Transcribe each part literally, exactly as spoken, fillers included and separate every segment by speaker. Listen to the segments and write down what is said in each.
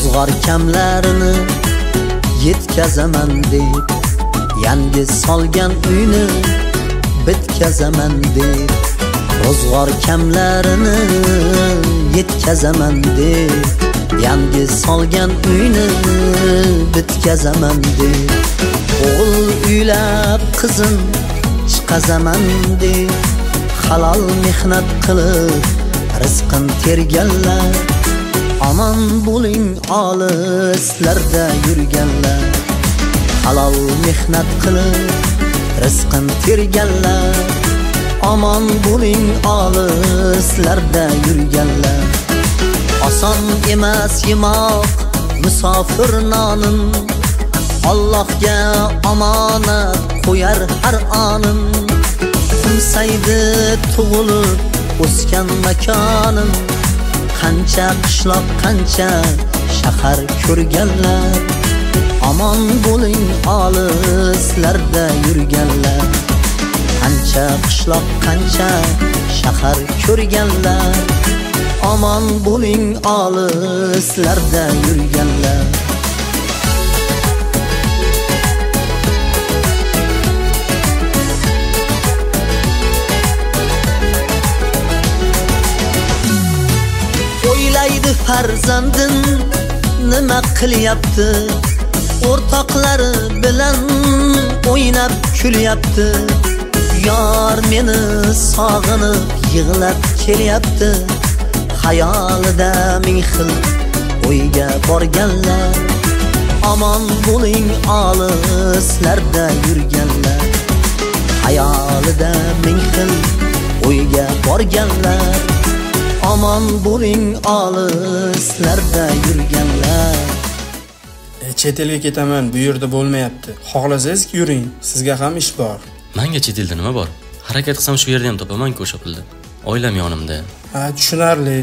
Speaker 1: ro'zg'or kamlarini yetkazaman deb, yangi solgan uyni bitkazaman deb, ro'zg'or kamlarini yetkazaman deb, yangi solgan uyni bitkazaman deb, o'g'il uylab qizin chiqazaman deb, halol mehnat qilib rizqin terganlar, aman bo'ling olislarda yurganlar, halol mehnat qilib rizqin terganlar, aman bo'ling olislarda yurganlar. Oson emas yemoq musofir nonin, Allohga omonat qo'yar har onim, Qumsaydi tug'ilib o'sgan makonim, qancha qishloq qancha shahar ko'rganlar, aman bo'ling olislarda yurganlar, qancha qishloq qancha shahar ko'rganlar, aman bo'ling olislarda yurganlar. O'ylaydi farzandin nima qilyapti, o'rtoqlari bilan o'ynab kulyapti, yor meni sog'inib yig'lab kelyapti, hayolida ming xil o'yga borganlar, aman bo'ling olislarda yurganlar, hayolida ming xil o'yga borganlar, aman bo'ling olislarda yurganlar.
Speaker 2: E, chet elga ketaman, bu yerda bo'lmayapti. Xohlasangiz yuring, sizga ham ish bor.
Speaker 3: Menga chet elda nima bor? Harakat qilsam shu yerda ham topaman-ku o'sha pulni. Oilam yonimda.
Speaker 2: Ha, tushunarli.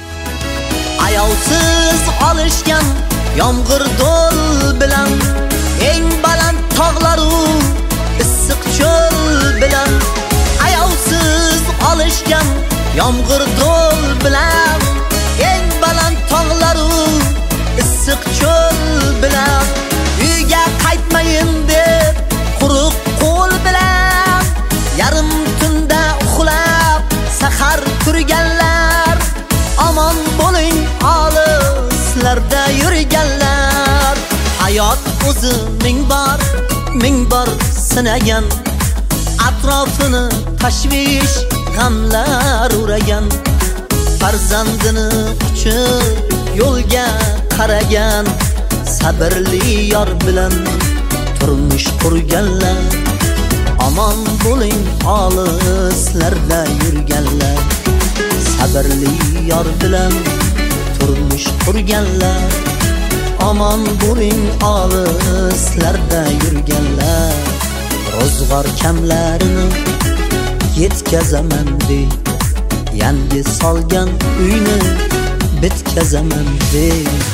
Speaker 1: Ayovsiz olishgan yomg'ir do'l bilan, eng baland tog'laru issiq cho'l bilan, ayovsiz olishgan yomg'ir do'l bilan, eng baland tog'laru issiq cho'l bilan, uyga qaytmayin deb quruq qo'l bilan, yarim tunda uxlab sahar turganlar, aman bo'ling olislarda yurganlar. Hayot o'zi ming bor ming bor sinagan, atrofini tashvish g'amlar uragan, farzandini quchib yo'lga qaragan, sabrli yor bilan turmush qurganlar, aman bo'ling olislarda yurganlar, sabrli yor bilan turmush qurganlar, aman bo'ling olislarda yurganlar. Ro'zg'or kamlarini yetkazaman deb, yangi solgan uyni bitkazaman deb.